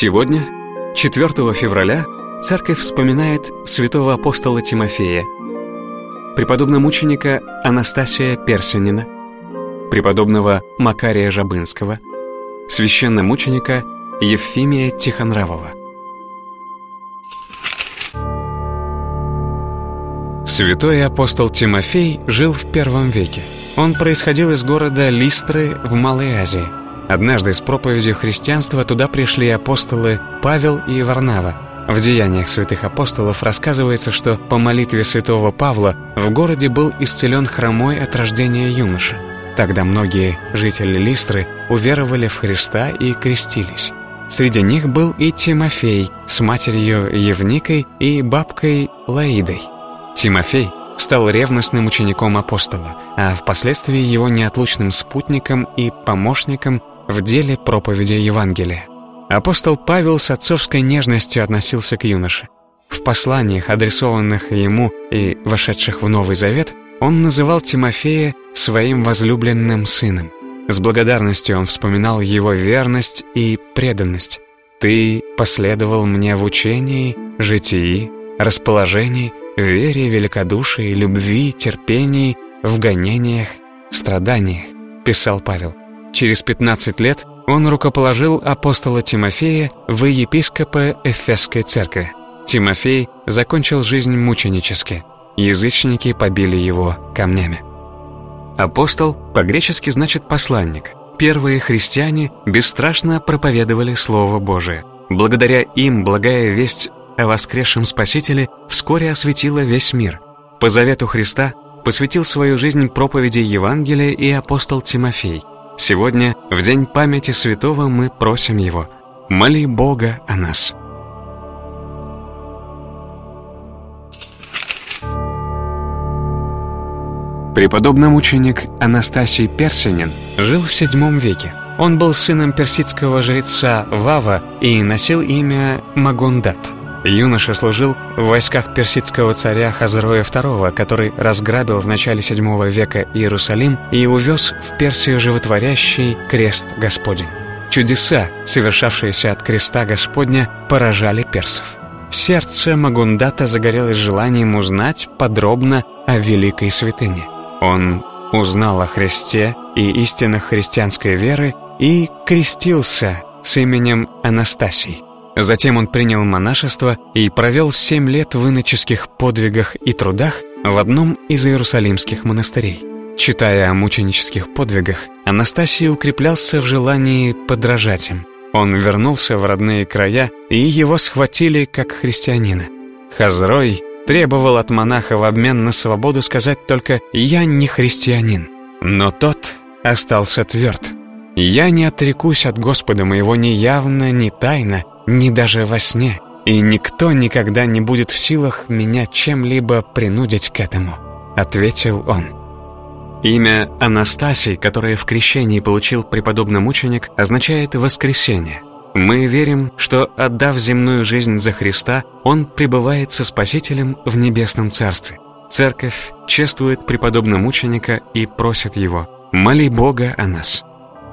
Сегодня, 4 февраля, Церковь вспоминает святого апостола Тимофея, преподобномученика Анастасия Персенина, преподобного Макария Жабынского, священномученика Евфимия Тихонравова. Святой апостол Тимофей жил в I веке. Он происходил из города Листры в Малой Азии. Однажды с проповедью христианства туда пришли апостолы Павел и Варнава. В Деяниях святых апостолов рассказывается, что по молитве святого Павла в городе был исцелен хромой от рождения юноша. Тогда многие жители Листры уверовали в Христа и крестились. Среди них был и Тимофей с матерью Евникой и бабкой Лаидой. Тимофей стал ревностным учеником апостола, а впоследствии его неотлучным спутником и помощником в деле проповеди Евангелия. Апостол Павел с отцовской нежностью относился к юноше. В посланиях, адресованных ему и вошедших в Новый Завет, он называл Тимофея своим возлюбленным сыном. С благодарностью он вспоминал его верность и преданность. «Ты последовал мне в учении, житии, расположении, вере, великодушии, любви, терпении, в гонениях, страданиях», писал Павел. Через 15 лет он рукоположил апостола Тимофея в епископа Эфесской церкви. Тимофей закончил жизнь мученически. Язычники побили его камнями. Апостол по-гречески значит «посланник». Первые христиане бесстрашно проповедовали Слово Божие. Благодаря им благая весть о воскресшем Спасителе вскоре осветила весь мир. По завету Христа посвятил свою жизнь проповеди Евангелия и апостол Тимофей. Сегодня, в день памяти святого, мы просим его: моли Бога о нас. Преподобномученик Анастасий Персенин жил в VII веке. Он был сыном персидского жреца Вава и носил имя Магондат. Юноша служил в войсках персидского царя Хазроя II, который разграбил в начале VII века Иерусалим и увез в Персию животворящий крест Господень. Чудеса, совершавшиеся от креста Господня, поражали персов. Сердце Магондата загорелось желанием узнать подробно о великой святыне. Он узнал о Христе и истинах христианской веры и крестился с именем Анастасий. Затем он принял монашество и провел 7 лет в иноческих подвигах и трудах в одном из иерусалимских монастырей. Читая о мученических подвигах, Анастасий укреплялся в желании подражать им. Он вернулся в родные края, и его схватили как христианина. Хазрой требовал от монаха в обмен на свободу сказать только «я не христианин». Но тот остался тверд. «Я не отрекусь от Господа моего ни явно, ни тайно, ни даже во сне, и никто никогда не будет в силах меня чем-либо принудить к этому», — ответил он. Имя Анастасий, которое в крещении получил преподобномученик, означает «воскресение». Мы верим, что, отдав земную жизнь за Христа, он пребывает со Спасителем в небесном царстве. Церковь чествует преподобномученика и просит его: «Моли Бога о нас».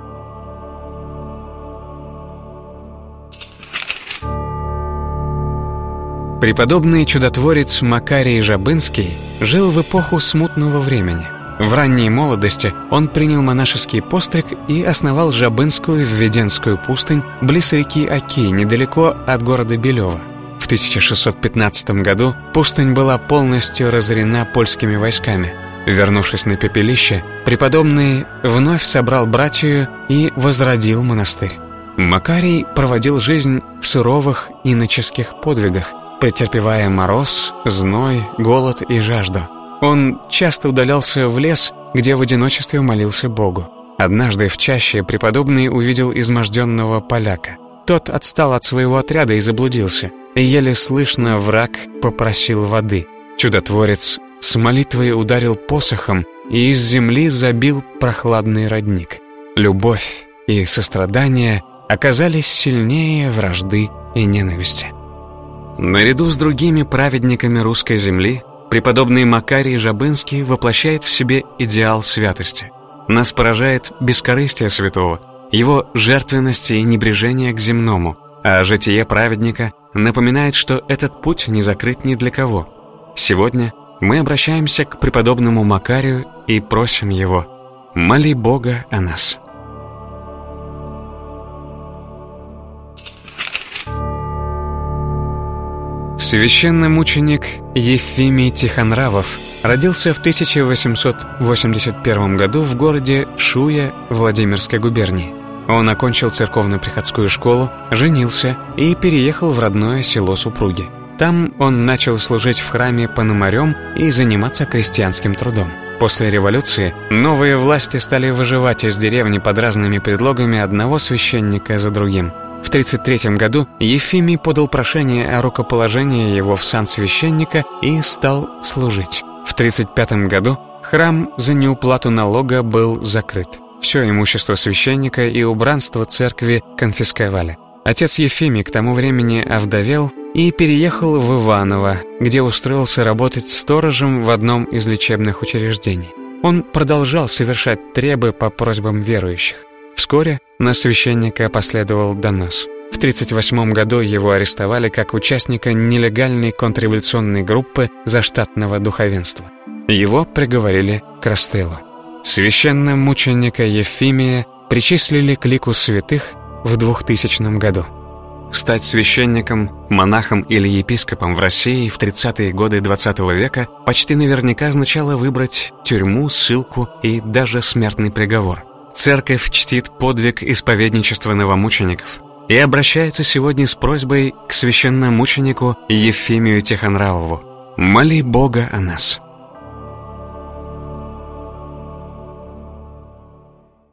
Преподобный чудотворец Макарий Жабынский жил в эпоху смутного времени. В ранней молодости он принял монашеский постриг и основал Жабынскую введенскую пустынь близ реки Оки, недалеко от города Белева. В 1615 году пустынь была полностью разорена польскими войсками. Вернувшись на пепелище, преподобный вновь собрал братью и возродил монастырь. Макарий проводил жизнь в суровых иноческих подвигах, претерпевая мороз, зной, голод и жажду. Он часто удалялся в лес, где в одиночестве молился Богу. Однажды в чаще преподобный увидел изможденного поляка. Тот отстал от своего отряда и заблудился. Еле слышно враг попросил воды. Чудотворец с молитвой ударил посохом и из земли забил прохладный родник. Любовь и сострадание оказались сильнее вражды и ненависти. Наряду с другими праведниками русской земли преподобный Макарий Жабынский воплощает в себе идеал святости. Нас поражает бескорыстие святого, его жертвенность и небрежение к земному. а житие праведника напоминает, что этот путь не закрыт ни для кого. Сегодня мы обращаемся к преподобному Макарию и просим его: моли Бога о нас. Священномученик Ефимий Тихонравов родился в 1881 году в городе Шуя Владимирской губернии. Он окончил церковно-приходскую школу, женился и переехал в родное село супруги. Там он начал служить в храме пономарем и заниматься крестьянским трудом. После революции новые власти стали выживать из деревни под разными предлогами одного священника за другим. В 1933 году Ефимий подал прошение о рукоположении его в сан священника и стал служить. В 1935 году храм за неуплату налога был закрыт. Все имущество священника и убранство церкви конфисковали. Отец Ефимий к тому времени овдовел и переехал в Иваново, где устроился работать сторожем в одном из лечебных учреждений. Он продолжал совершать требы по просьбам верующих. Вскоре на священника последовал донос. В 1938 году его арестовали как участника нелегальной контрреволюционной группы заштатного духовенства. Его приговорили к расстрелу. Священномученика Ефимия причислили к лику святых в 2000 году. Стать священником, монахом или епископом в России в 30-е годы XX века почти наверняка означало выбрать тюрьму, ссылку и даже смертный приговор. Церковь чтит подвиг исповедничества новомучеников и обращается сегодня с просьбой к священномученику Ефимию Тихонравову: моли Бога о нас.